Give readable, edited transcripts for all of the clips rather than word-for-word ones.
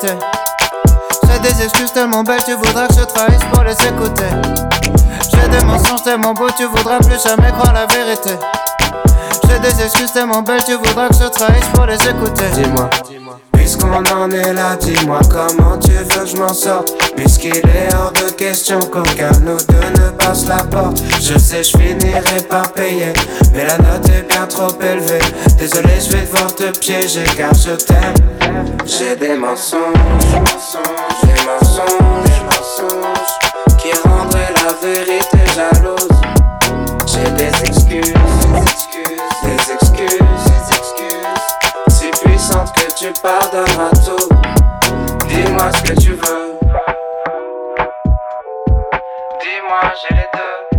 vérité. J'ai des excuses tellement belles, tu voudras que je trahisse pour les écouter. J'ai des mensonges tellement beaux, tu voudras plus jamais croire la vérité. J'ai des excuses tellement belles, tu voudras que je trahisse pour les écouter. Dis-moi, puisqu'on en est là, dis-moi comment tu veux que je m'en sorte. Puisqu'il est hors de question qu'aucun de nous deux ne passe la porte. Je sais, je finirai par payer, mais la note est bien trop élevée. Désolé, je vais devoir te piéger car je t'aime. J'ai des mensonges, des mensonges qui rendraient la vérité jalouse. J'ai des excuses si puissantes que tu pardonneras tout. Dis-moi ce que tu veux. Dis-moi, j'ai les deux.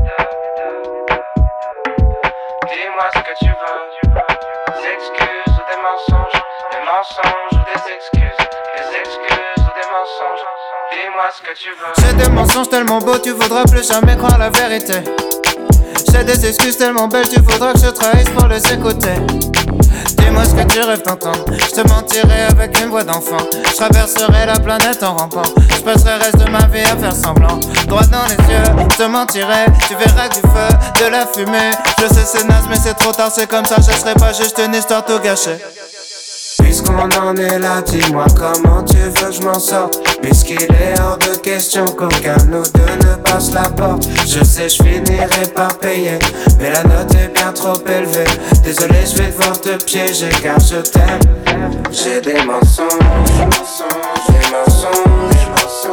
Dis-moi ce que tu veux. Des excuses ou des mensonges ou des excuses. Des excuses ou des mensonges. Dis-moi ce que tu veux. J'ai des mensonges tellement beaux, tu voudras plus jamais croire la vérité. J'ai des excuses tellement belles, tu voudras que je trahisse pour les écouter. Dis-moi ce que tu rêves d'entendre. Je te mentirai avec une voix d'enfant. Je traverserai la planète en rampant. Je passerai le reste de ma vie à faire semblant. Droit dans les yeux, je te mentirai. Tu verras que du feu, de la fumée. Je sais c'est naze mais c'est trop tard, c'est comme ça. Je serai pas juste une histoire tout gâchée. Puisqu'on en est là, dis-moi comment tu veux que je m'en sorte. Puisqu'il est hors de question qu'aucun de nous deux ne passe la porte. Je sais, je finirai par payer, mais la note est bien trop élevée. Désolé, je vais devoir te piéger car je t'aime. J'ai des mensonges, des mensonges